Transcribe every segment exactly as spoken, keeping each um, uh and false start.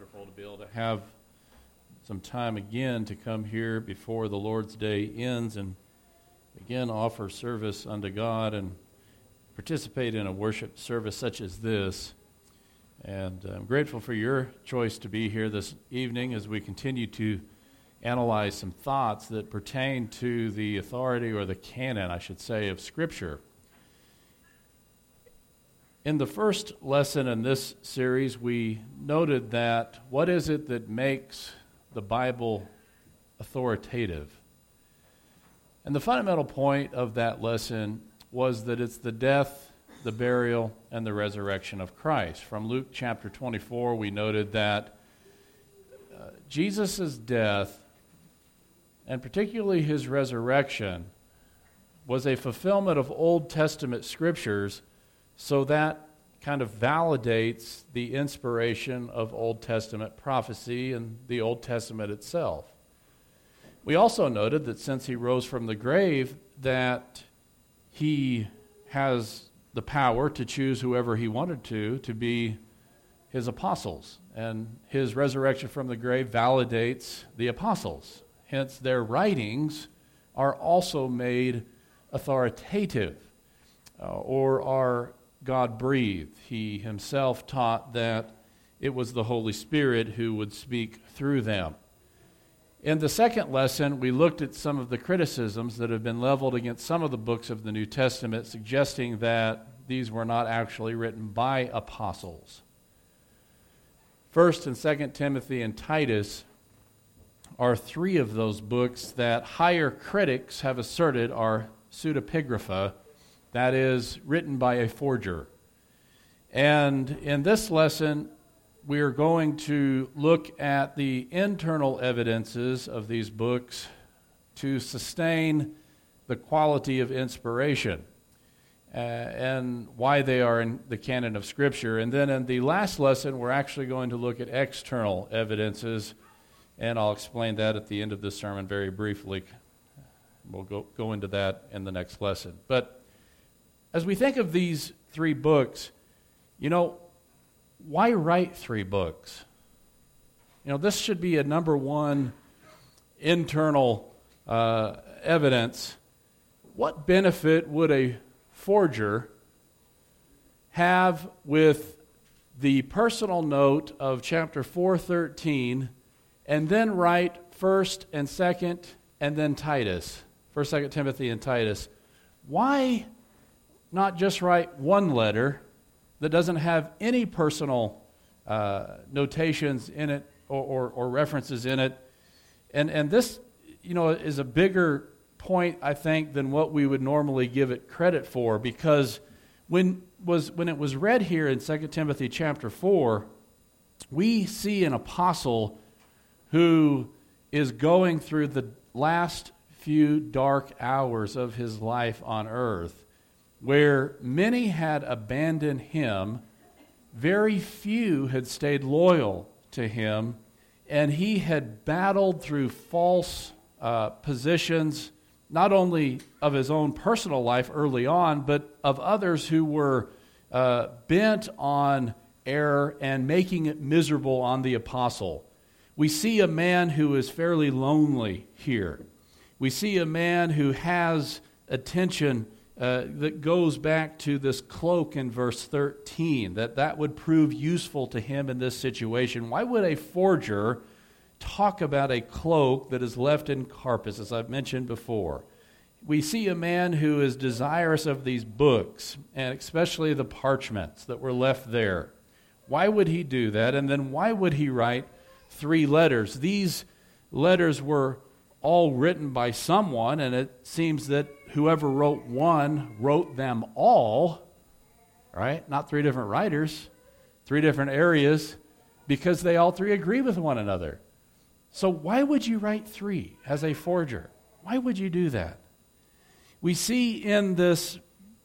wonderful to be able to have some time again to come here before the Lord's Day ends and again offer service unto God and participate in a worship service such as this. And I'm grateful for your choice to be here this evening as we continue to analyze some thoughts that pertain to the authority, or the canon, I should say, of Scripture. In the first lesson in this series, we noted that what is it that makes the Bible authoritative? And the fundamental point of that lesson was that it's the death, the burial, and the resurrection of Christ. From Luke chapter twenty-four, we noted that uh, Jesus' death, and particularly his resurrection, was a fulfillment of Old Testament scriptures. So that kind of validates the inspiration of Old Testament prophecy and the Old Testament itself. We also noted that since he rose from the grave, that he has the power to choose whoever he wanted to, to be his apostles. And his resurrection from the grave validates the apostles. Hence, their writings are also made authoritative, uh, or are God-breathed. He himself taught that it was the Holy Spirit who would speak through them. In the second lesson, we looked at some of the criticisms that have been leveled against some of the books of the New Testament, suggesting that these were not actually written by apostles. First and Second Timothy and Titus are three of those books that higher critics have asserted are pseudepigrapha, that is, written by a forger. And in this lesson, we are going to look at the internal evidences of these books to sustain the quality of inspiration uh, and why they are in the canon of Scripture. And then in the last lesson, we're actually going to look at external evidences, and I'll explain that at the end of this sermon very briefly. We'll go, go into that in the next lesson. But as we think of these three books, you know, why write three books? You know, this should be a number one internal uh, evidence. What benefit would a forger have with the personal note of chapter four thirteen and then write first and second and then Titus, first, second Timothy and Titus? Why not just write one letter that doesn't have any personal uh, notations in it or, or, or references in it? And and this, you know, is a bigger point, I think, than what we would normally give it credit for, because when was when it was read here in Second Timothy chapter four, we see an apostle who is going through the last few dark hours of his life on earth, where many had abandoned him, very few had stayed loyal to him, and he had battled through false uh, positions, not only of his own personal life early on, but of others who were uh, bent on error and making it miserable on the apostle. We see a man who is fairly lonely here. We see a man who has attention Uh, that goes back to this cloak in verse thirteen, that that would prove useful to him in this situation. Why would a forger talk about a cloak that is left in Carpus, as I've mentioned before? We see a man who is desirous of these books, and especially the parchments that were left there. Why would he do that? And then why would he write three letters? These letters were all written by someone, and it seems that whoever wrote one wrote them all, right? Not three different writers, three different areas, because they all three agree with one another. So why would you write three as a forger? Why would you do that? We see in this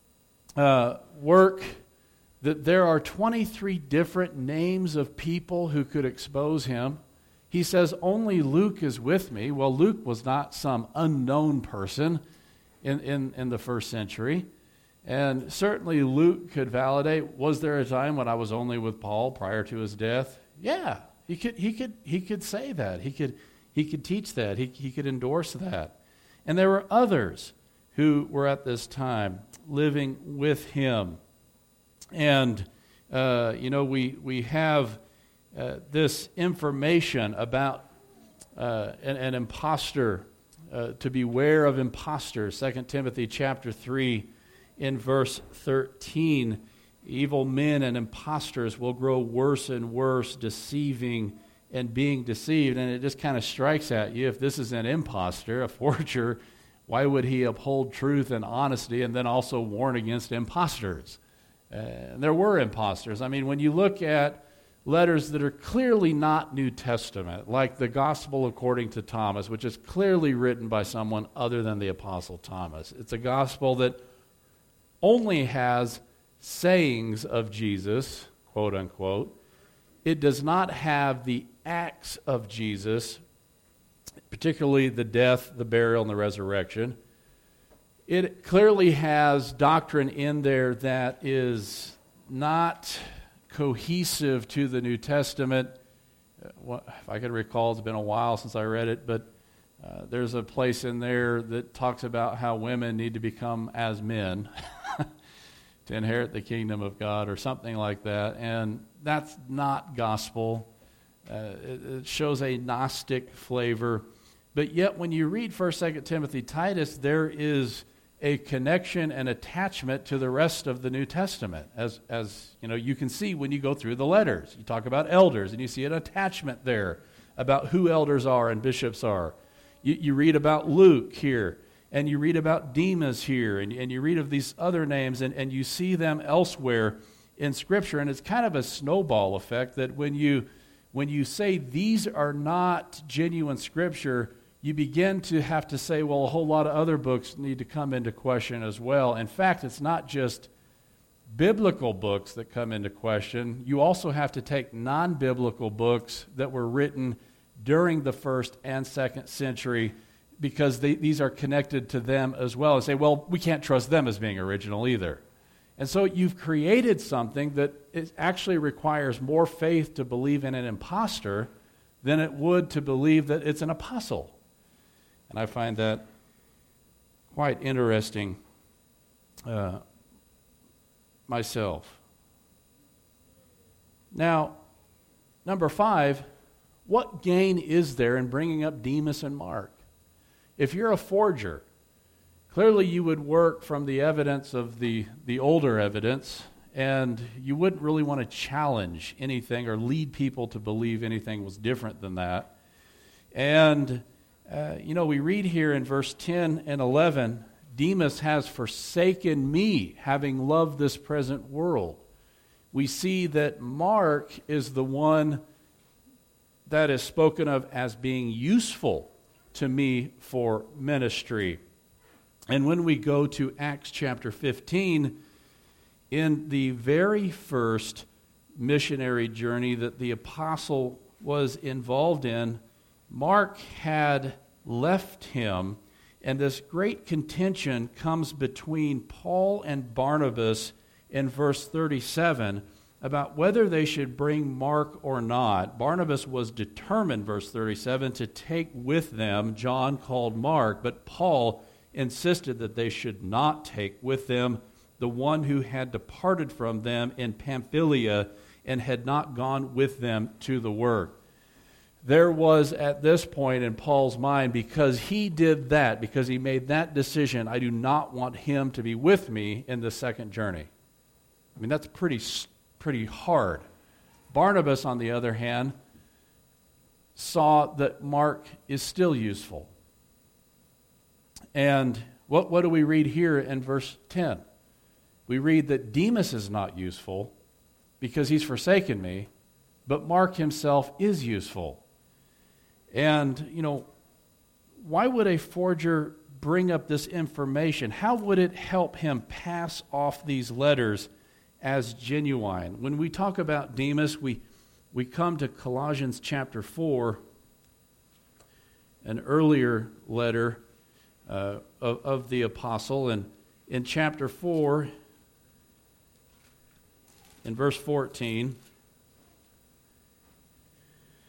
uh, work that there are twenty-three different names of people who could expose him. He says, only Luke is with me. Well, Luke was not some unknown person in, in, in the first century. And certainly Luke could validate, was there a time when I was only with Paul prior to his death? Yeah, He could, he could, he could say that. He could, he could teach that. He, he could endorse that. And there were others who were at this time living with him. And, uh, you know, we, we have uh, this information about uh, an, an imposter, uh, to beware of imposters. Second Timothy chapter three in verse thirteen, evil men and impostors will grow worse and worse, deceiving and being deceived. And it just kind of strikes at you, if this is an impostor, a forger, why would he uphold truth and honesty and then also warn against imposters? Uh, and there were imposters. I mean, when you look at letters that are clearly not New Testament, like the Gospel according to Thomas, which is clearly written by someone other than the Apostle Thomas. It's a gospel that only has sayings of Jesus, quote unquote. It does not have the acts of Jesus, particularly the death, the burial, and the resurrection. It clearly has doctrine in there that is not cohesive to the New Testament. If I can recall, it's been a while since I read it, but uh, there's a place in there that talks about how women need to become as men to inherit the kingdom of God or something like that, and that's not gospel. Uh, it, it shows a Gnostic flavor. But yet when you read First, Second Timothy, Titus, there is a connection and attachment to the rest of the New Testament. As, as you know, you can see when you go through the letters. You talk about elders, and you see an attachment there about who elders are and bishops are. You, you read about Luke here, and you read about Demas here, and, and you read of these other names, and, and you see them elsewhere in Scripture. And it's kind of a snowball effect that when you, when you say these are not genuine Scripture, you begin to have to say, well, a whole lot of other books need to come into question as well. In fact, it's not just biblical books that come into question. You also have to take non-biblical books that were written during the first and second century, because they, these are connected to them as well, and say, well, we can't trust them as being original either. And so you've created something that it actually requires more faith to believe in an imposter than it would to believe that it's an apostle. And I find that quite interesting uh, myself. Now, number five, what gain is there in bringing up Demas and Mark? If you're a forger, clearly you would work from the evidence of the, the older evidence, and you wouldn't really want to challenge anything or lead people to believe anything was different than that. And Uh, you know, we read here in verse ten and eleven, Demas has forsaken me, having loved this present world. We see that Mark is the one that is spoken of as being useful to me for ministry. And when we go to Acts chapter fifteen, in the very first missionary journey that the apostle was involved in, Mark had left him, and this great contention comes between Paul and Barnabas in verse thirty-seven about whether they should bring Mark or not. Barnabas was determined, verse thirty-seven, to take with them John called Mark, but Paul insisted that they should not take with them the one who had departed from them in Pamphylia and had not gone with them to the work. There was at this point in Paul's mind, because he did that, because he made that decision, I do not want him to be with me in the second journey. I mean, that's pretty, pretty hard. Barnabas, on the other hand, saw that Mark is still useful. And what, what do we read here in verse ten? We read that Demas is not useful because he's forsaken me, but Mark himself is useful. And, you know, why would a forger bring up this information? How would it help him pass off these letters as genuine? When we talk about Demas, we, we come to Colossians chapter four, an earlier letter uh, of, of the apostle. And in chapter four, in verse fourteen,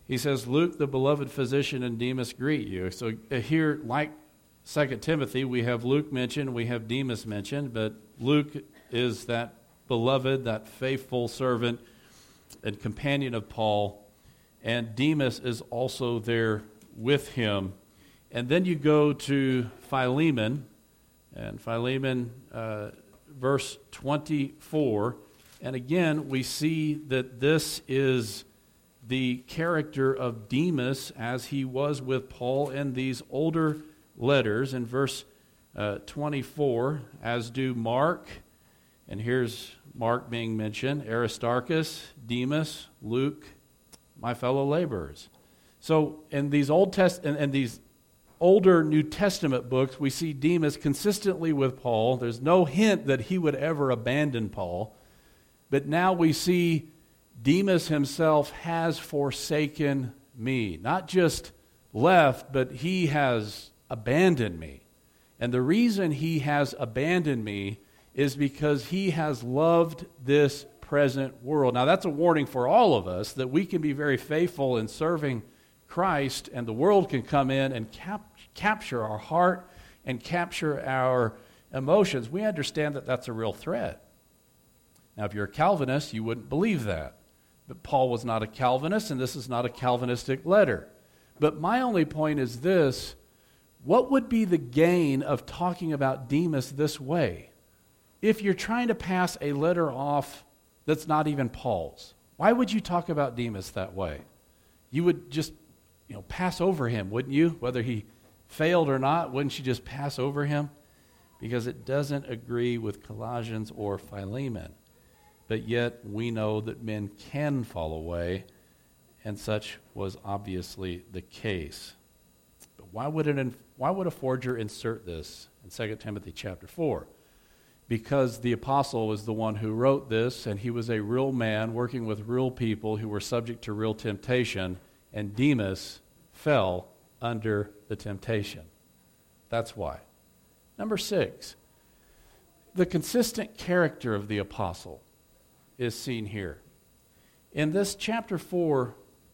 he says, Luke, the beloved physician, and Demas greet you. So uh, here, like Second Timothy, we have Luke mentioned, we have Demas mentioned, but Luke is that beloved, that faithful servant and companion of Paul, and Demas is also there with him. And then you go to Philemon, and Philemon, uh, verse twenty-four, and again, we see that this is the character of Demas as he was with Paul in these older letters. In verse uh, twenty-four, as do Mark, and here's Mark being mentioned, Aristarchus, Demas, Luke, my fellow laborers. So in these Old Test and, and these older New Testament books, we see Demas consistently with Paul. There's no hint that he would ever abandon Paul. But now we see Demas himself has forsaken me. Not just left, but he has abandoned me. And the reason he has abandoned me is because he has loved this present world. Now that's a warning for all of us that we can be very faithful in serving Christ, and the world can come in and cap- capture our heart and capture our emotions. We understand that that's a real threat. Now, if you're a Calvinist, you wouldn't believe that. But Paul was not a Calvinist, and this is not a Calvinistic letter. But my only point is this: what would be the gain of talking about Demas this way? If you're trying to pass a letter off that's not even Paul's, why would you talk about Demas that way? You would just You know, pass over him, wouldn't you? Whether he failed or not, wouldn't you just pass over him? Because it doesn't agree with Colossians or Philemon. But yet we know that men can fall away, and such was obviously the case. But why would it? Why would a forger insert this in Second Timothy chapter four? Because the apostle was the one who wrote this, and he was a real man working with real people who were subject to real temptation. And Demas fell under the temptation. That's why. Number six, the consistent character of the apostle is seen here. In this chapter four,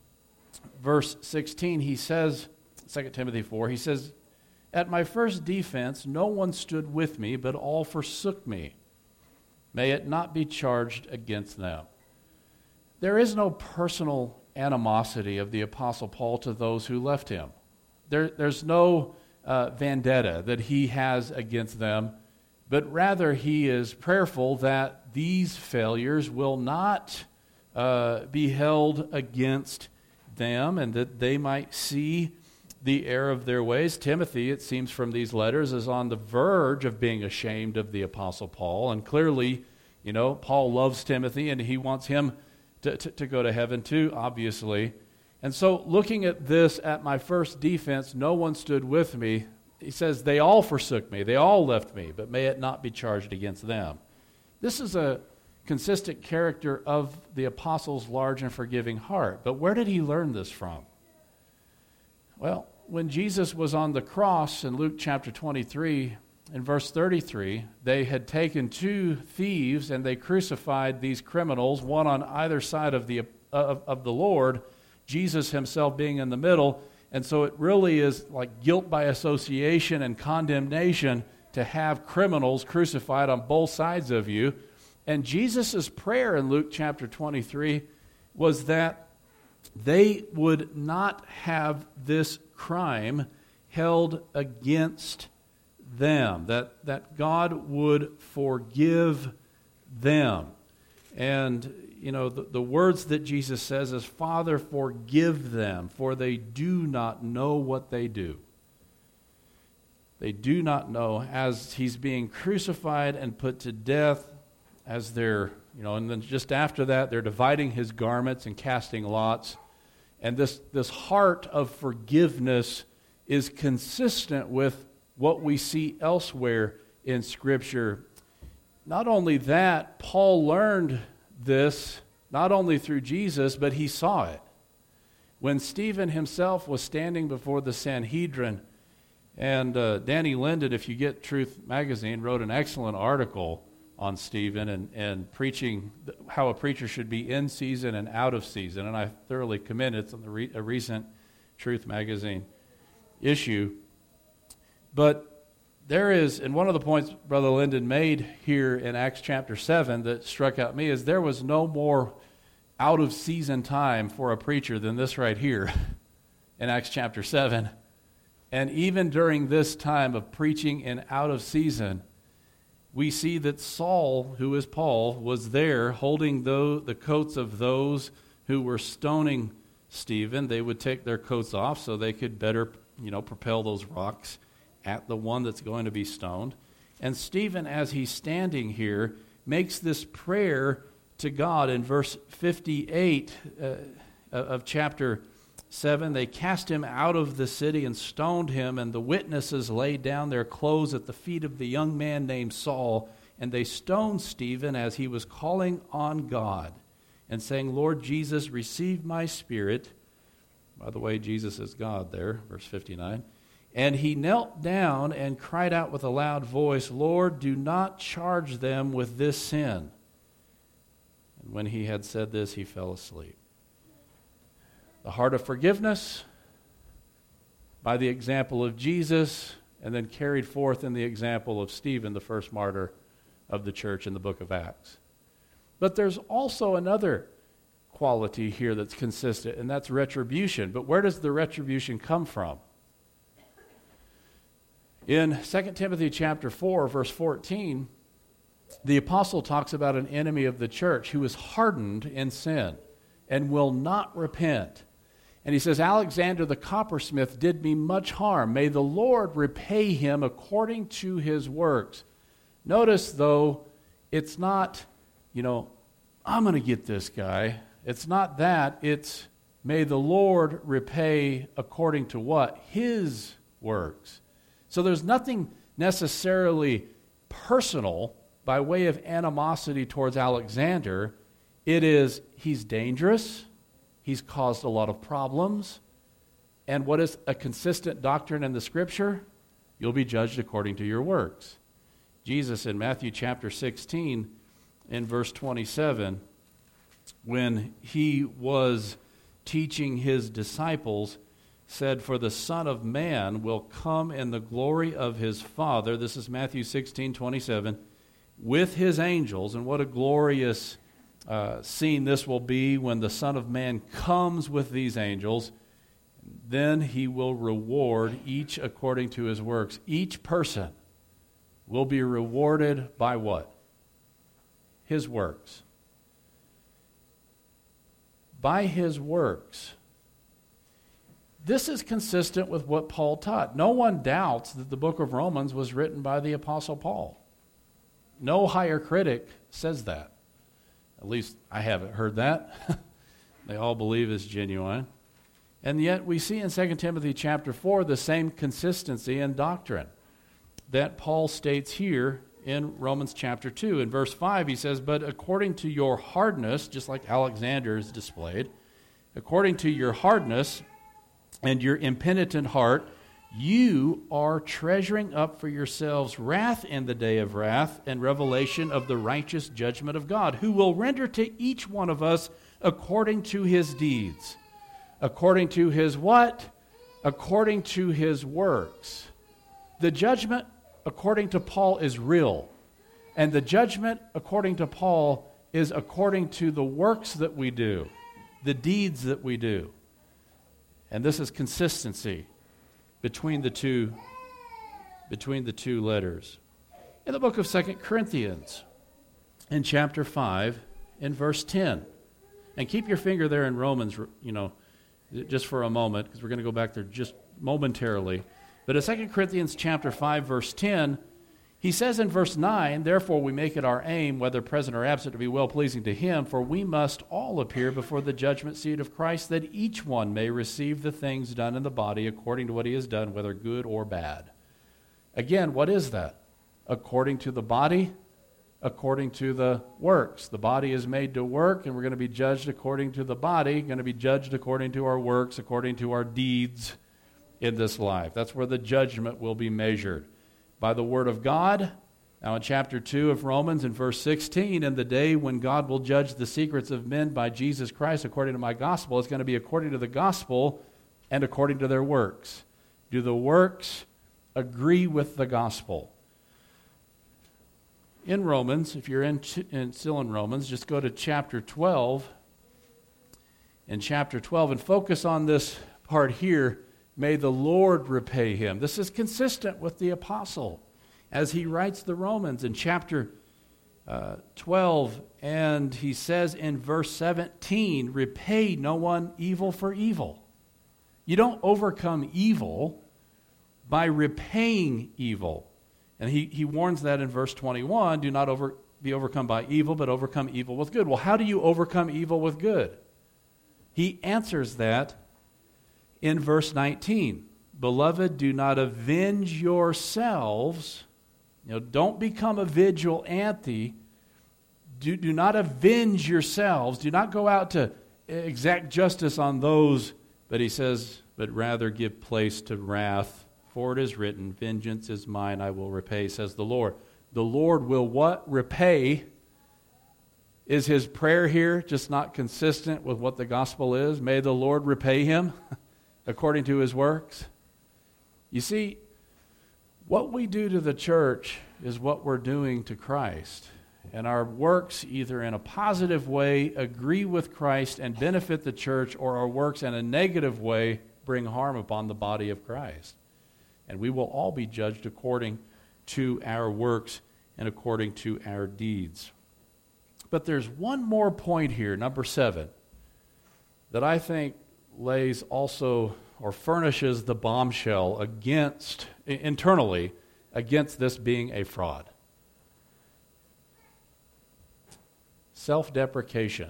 verse sixteen, he says, Second Timothy four, he says, "At my first defense, no one stood with me, but all forsook me. May it not be charged against them." There is no personal animosity of the Apostle Paul to those who left him. There, there's no uh, vendetta that he has against them, but rather he is prayerful that these failures will not uh, be held against them, and that they might see the error of their ways. Timothy, it seems from these letters, is on the verge of being ashamed of the Apostle Paul, and clearly, you know, Paul loves Timothy, and he wants him To, to, to go to heaven too, obviously. And so looking at this, at my first defense, no one stood with me. He says, they all forsook me. They all left me, but may it not be charged against them. This is a consistent character of the apostle's large and forgiving heart. But where did he learn this from? Well, when Jesus was on the cross in Luke chapter twenty-three, in verse thirty-three, they had taken two thieves and they crucified these criminals, one on either side of the of, of the Lord, Jesus himself being in the middle. And so it really is like guilt by association and condemnation to have criminals crucified on both sides of you. And Jesus' prayer in Luke chapter twenty-three was that they would not have this crime held against them, that, that God would forgive them. And, you know, the, the words that Jesus says is, "Father, forgive them, for they do not know what they do." They do not know. As he's being crucified and put to death, as they're, you know, and then just after that, they're dividing his garments and casting lots. And this, this heart of forgiveness is consistent with what we see elsewhere in Scripture. Not only that, Paul learned this not only through Jesus, but he saw it. When Stephen himself was standing before the Sanhedrin, and uh, Danny Linden, if you get Truth Magazine, wrote an excellent article on Stephen and, and preaching how a preacher should be in season and out of season, and I thoroughly commend it. It's on the re- a recent Truth Magazine issue. But there is, and one of the points Brother Linden made here in Acts chapter seven that struck out me is there was no more out-of-season time for a preacher than this right here in Acts chapter seven. And even during this time of preaching in out-of-season, we see that Saul, who is Paul, was there holding the, the coats of those who were stoning Stephen. They would take their coats off so they could better, you know, propel those rocks at the one that's going to be stoned. And Stephen, as he's standing here, makes this prayer to God in verse fifty-eight uh, of chapter seven. They cast him out of the city and stoned him, and the witnesses laid down their clothes at the feet of the young man named Saul, and they stoned Stephen as he was calling on God and saying, Lord Jesus, receive my spirit. By the way, Jesus is God there, verse fifty-nine. And he knelt down and cried out with a loud voice, Lord, do not charge them with this sin. And when he had said this, he fell asleep. The heart of forgiveness by the example of Jesus, and then carried forth in the example of Stephen, the first martyr of the church in the book of Acts. But there's also another quality here that's consistent, and that's retribution. But where does the retribution come from? In Second Timothy chapter four, verse fourteen, the apostle talks about an enemy of the church who is hardened in sin and will not repent. And he says, Alexander the coppersmith did me much harm. May the Lord repay him according to his works. Notice, though, it's not, you know, I'm going to get this guy. It's not that. It's, may the Lord repay according to what? His works. So there's nothing necessarily personal by way of animosity towards Alexander. It is, he's dangerous. He's caused a lot of problems. And what is a consistent doctrine in the Scripture? You'll be judged according to your works. Jesus in Matthew chapter sixteen, in verse twenty-seven, when he was teaching his disciples, said, for the Son of Man will come in the glory of his Father. This is Matthew sixteen, twenty-seven, with his angels. And what a glorious Uh, scene this will be when the Son of Man comes with these angels. Then he will reward each according to his works. Each person will be rewarded by what? His works. By his works. This is consistent with what Paul taught. No one doubts that the book of Romans was written by the Apostle Paul. No higher critic says that. At least I haven't heard that. They all believe it's genuine. And yet we see in Second Timothy chapter four the same consistency in doctrine that Paul states here in Romans chapter two. In verse five he says, but according to your hardness, just like Alexander is displayed, according to your hardness and your impenitent heart, you are treasuring up for yourselves wrath in the day of wrath and revelation of the righteous judgment of God, who will render to each one of us according to his deeds. According to his what? According to his works. The judgment, according to Paul, is real. And the judgment, according to Paul, is according to the works that we do, the deeds that we do. And this is consistency between the two, between the two letters. In the book of Second Corinthians, in chapter five, in verse ten, and keep your finger there in Romans, you know, just for a moment, because we're going to go back there just momentarily. But in Second Corinthians chapter five, verse ten, he says in verse nine, therefore we make it our aim, whether present or absent, to be well-pleasing to him, for we must all appear before the judgment seat of Christ, that each one may receive the things done in the body according to what he has done, whether good or bad. Again, what is that? According to the body, according to the works. The body is made to work, and we're going to be judged according to the body, going to be judged according to our works, according to our deeds in this life. That's where the judgment will be measured. By the word of God Now in chapter two of Romans, in verse sixteen, in the day when God will judge the secrets of men by Jesus Christ according to my gospel, it's going to be according to the gospel and according to their works. Do the works agree with the gospel? In Romans, if you're in, in, still in Romans, just go to chapter twelve. In chapter twelve, and focus on this part here, may the Lord repay him. This is consistent with the apostle as he writes the Romans in chapter uh, twelve, and he says in verse seventeen, repay no one evil for evil. You don't overcome evil by repaying evil. And he, he warns that in verse twenty-one, do not over, be overcome by evil, but overcome evil with good. Well, how do you overcome evil with good? He answers that in verse nineteen. Beloved, do not avenge yourselves. You know, don't become a vigilante. Do, do not avenge yourselves. Do not go out to exact justice on those. But he says, but rather give place to wrath. For it is written, vengeance is mine, I will repay, says the Lord. The Lord will what? Repay. Is his prayer here just not consistent with what the gospel is? May the Lord repay him according to his works. You see, what we do to the church is what we're doing to Christ. And our works, either in a positive way, agree with Christ and benefit the church, or our works in a negative way bring harm upon the body of Christ. And we will all be judged according to our works and according to our deeds. But there's one more point here, number seven, that I think lays also or furnishes the bombshell against, internally, against this being a fraud. Self-deprecation.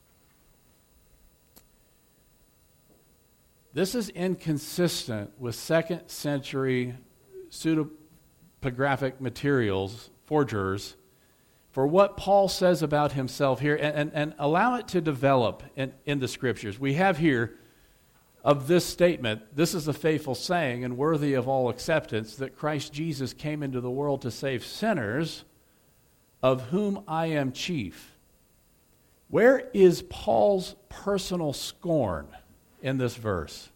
This is inconsistent with second century pseudepigraphic materials, forgers, for what Paul says about himself here, and, and, and allow it to develop in, in the Scriptures. We have here of this statement, this is a faithful saying and worthy of all acceptance, that Christ Jesus came into the world to save sinners, of whom I am chief. Where is Paul's personal scorn in this verse?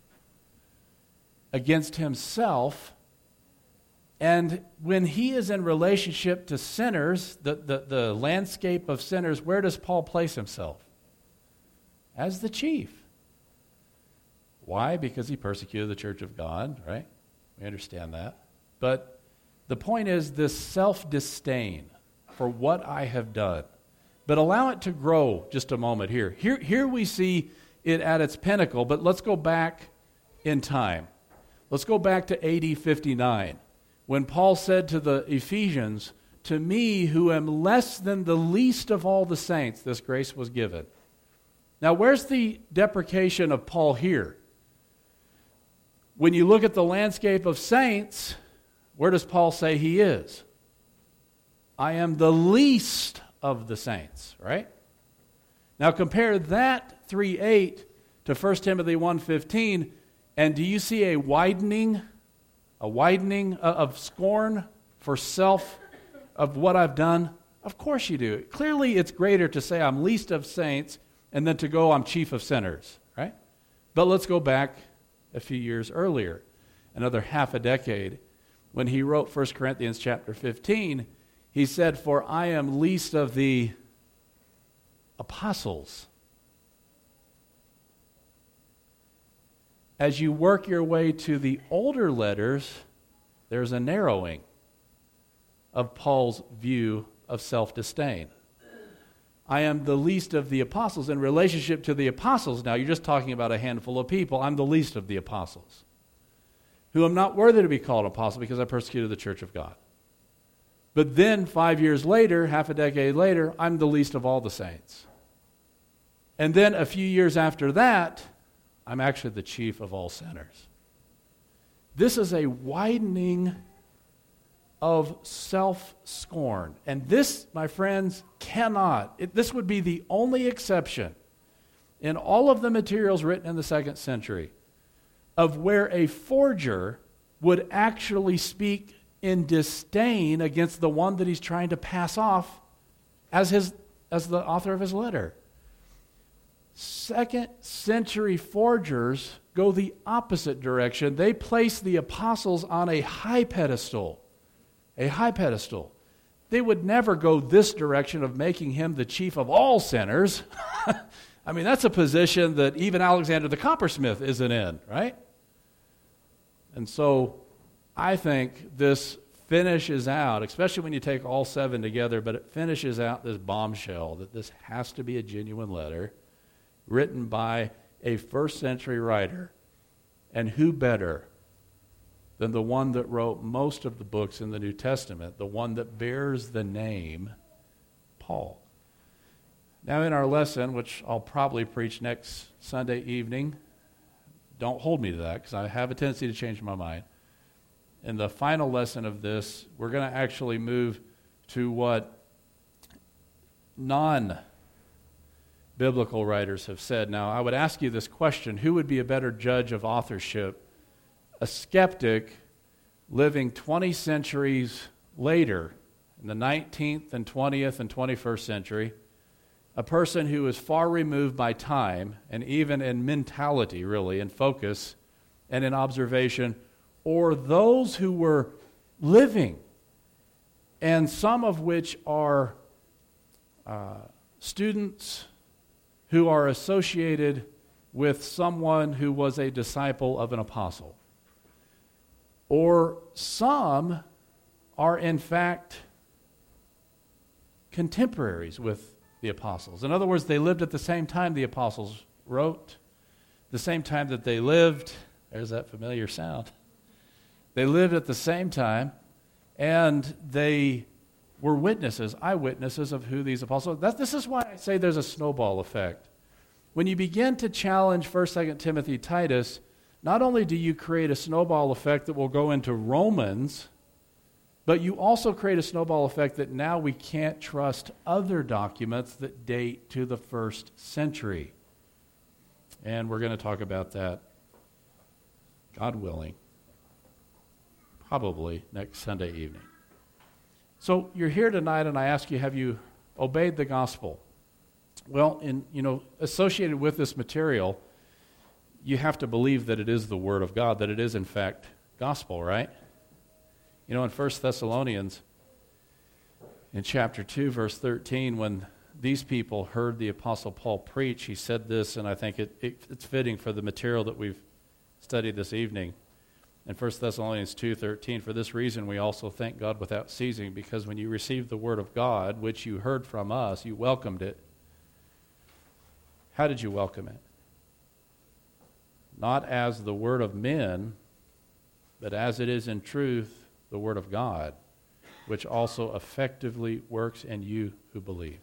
Against himself. And when he is in relationship to sinners, the, the, the landscape of sinners, where does Paul place himself? As the chief. Why? Because he persecuted the church of God, right? We understand that. But the point is this self-disdain for what I have done. But allow it to grow just a moment here. Here, here we see it at its pinnacle, but let's go back in time. Let's go back to A D fifty-nine, when Paul said to the Ephesians, to me who am less than the least of all the saints, this grace was given. Now, where's the deprecation of Paul here? When you look at the landscape of saints, where does Paul say he is? I am the least of the saints, right? Now compare that three eight to First Timothy one fifteen, and do you see a widening, a widening of scorn for self of what I've done? Of course you do. Clearly it's greater to say I'm least of saints and then to go I'm chief of sinners, right? But let's go back a few years earlier, another half a decade, when he wrote First Corinthians chapter fifteen, he said, for I am least of the apostles. As you work your way to the older letters, there's a narrowing of Paul's view of self-disdain. I am the least of the apostles. In relationship to the apostles, now you're just talking about a handful of people. I'm the least of the apostles, who am not worthy to be called an apostle because I persecuted the church of God. But then five years later, half a decade later, I'm the least of all the saints. And then a few years after that, I'm actually the chief of all sinners. This is a widening of self-scorn. And this, my friends, cannot, it, this would be the only exception in all of the materials written in the second century of where a forger would actually speak in disdain against the one that he's trying to pass off as his as the author of his letter. Second century forgers go the opposite direction. They place the apostles on a high pedestal. A high pedestal. They would never go this direction of making him the chief of all sinners. I mean, that's a position that even Alexander the coppersmith isn't in, right? And so I think this finishes out, especially when you take all seven together, but it finishes out this bombshell that this has to be a genuine letter written by a first century writer. And who better than the one that wrote most of the books in the New Testament, the one that bears the name Paul. Now in our lesson, which I'll probably preach next Sunday evening, don't hold me to that because I have a tendency to change my mind. In the final lesson of this, we're going to actually move to what non-biblical writers have said. Now, I would ask you this question: who would be a better judge of authorship? A skeptic living twenty centuries later, in the nineteenth and twentieth and twenty-first century, a person who is far removed by time and even in mentality, really, in focus and in observation, or those who were living, and some of which are uh, students who are associated with someone who was a disciple of an apostle. Or some are, in fact, contemporaries with the apostles. In other words, they lived at the same time the apostles wrote, the same time that they lived. There's that familiar sound. They lived at the same time, and they were witnesses, eyewitnesses of who these apostles. That, this is why I say there's a snowball effect. When you begin to challenge First, Second Timothy, Titus, not only do you create a snowball effect that will go into Romans, but you also create a snowball effect that now we can't trust other documents that date to the first century. And we're going to talk about that, God willing, probably next Sunday evening. So you're here tonight, and I ask you, have you obeyed the gospel? Well, in you know, associated with this material, you have to believe that it is the Word of God, that it is, in fact, gospel, right? You know, in First Thessalonians, in chapter two, verse thirteen, when these people heard the Apostle Paul preach, he said this, and I think it, it, it's fitting for the material that we've studied this evening. In First Thessalonians two thirteen, for this reason we also thank God without ceasing, because when you received the Word of God, which you heard from us, you welcomed it. How did you welcome it? Not as the word of men, but as it is in truth, the Word of God, which also effectively works in you who believe.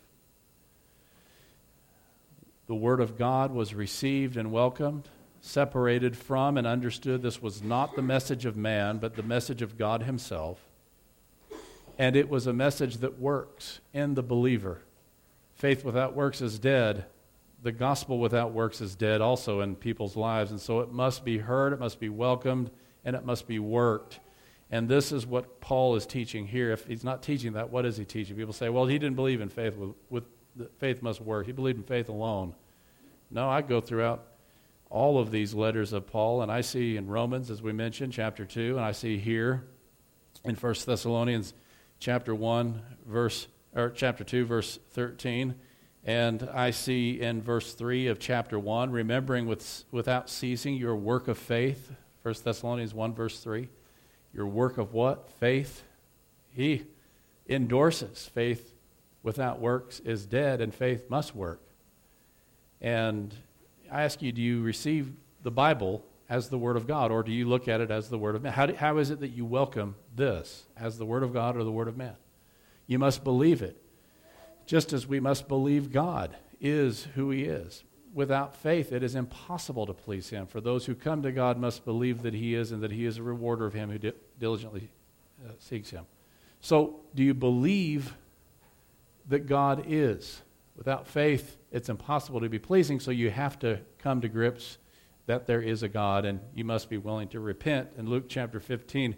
The Word of God was received and welcomed, separated from and understood this was not the message of man, but the message of God Himself. And it was a message that works in the believer. Faith without works is dead. The gospel without works is dead also in people's lives. And so it must be heard, it must be welcomed, and it must be worked. And this is what Paul is teaching here. If he's not teaching that, what is he teaching? People say, well, he didn't believe in faith. With, with faith must work. He believed in faith alone. No, I go throughout all of these letters of Paul, and I see in Romans, as we mentioned, chapter two, and I see here in First Thessalonians chapter one, verse or chapter two, verse thirteen, and I see in verse three of chapter one, remembering with, without ceasing your work of faith, First Thessalonians one, verse three, your work of what? Faith. He endorses faith without works is dead, and faith must work. And I ask you, do you receive the Bible as the Word of God, or do you look at it as the Word of man? How, do, how is it that you welcome this as the Word of God or the Word of man? You must believe it, just as we must believe God is who He is. Without faith, it is impossible to please Him. For those who come to God must believe that He is, and that He is a rewarder of him who di- diligently uh, seeks Him. So, do you believe that God is? Without faith, it's impossible to be pleasing, so you have to come to grips that there is a God, and you must be willing to repent. In Luke chapter fifteen,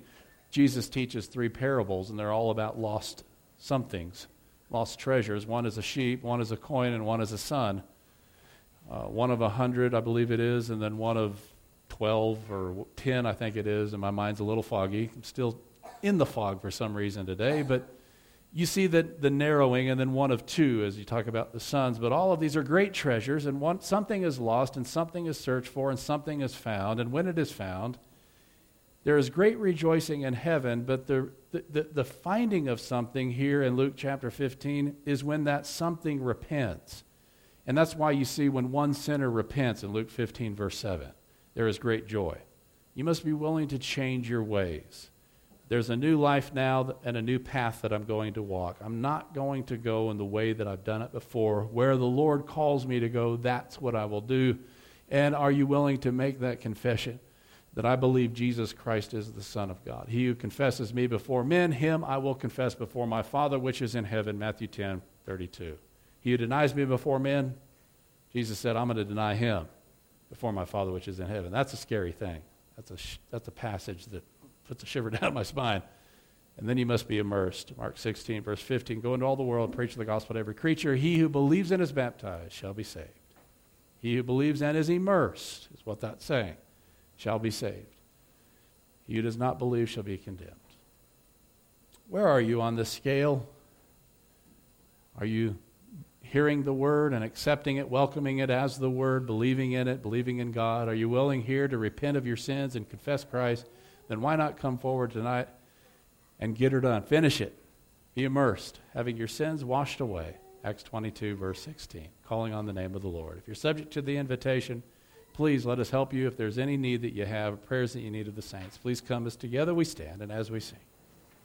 Jesus teaches three parables, and they're all about lost somethings, lost treasures. One is a sheep, one is a coin, and one is a son. Uh, one of a hundred, I believe it is, and then one of twelve or ten, I think it is, and my mind's a little foggy. I'm still in the fog for some reason today, but you see that the narrowing, and then one of two as you talk about the sons. But all of these are great treasures, and one, something is lost, and something is searched for, and something is found. And when it is found, there is great rejoicing in heaven. But the, the, the, the finding of something here in Luke chapter fifteen is when that something repents. And that's why you see when one sinner repents in Luke fifteen, verse seven, there is great joy. You must be willing to change your ways. There's a new life now and a new path that I'm going to walk. I'm not going to go in the way that I've done it before. Where the Lord calls me to go, that's what I will do. And are you willing to make that confession that I believe Jesus Christ is the Son of God? He who confesses me before men, him I will confess before my Father which is in heaven, Matthew ten, thirty-two. He who denies me before men, Jesus said, I'm going to deny him before my Father which is in heaven. That's a scary thing. That's a, sh- that's a passage that puts a shiver down my spine. And then you must be immersed. Mark sixteen, verse fifteen, go into all the world, preach the gospel to every creature. He who believes and is baptized shall be saved. He who believes and is immersed, is what that's saying, shall be saved. He who does not believe shall be condemned. Where are you on this scale? Are you hearing the word and accepting it, welcoming it as the word, believing in it, believing in God? Are you willing here to repent of your sins and confess Christ? Then why not come forward tonight and get her done? Finish it. Be immersed, having your sins washed away. Acts twenty-two, verse sixteen, calling on the name of the Lord. If you're subject to the invitation, please let us help you. If there's any need that you have, prayers that you need of the saints, please come as together we stand and as we sing.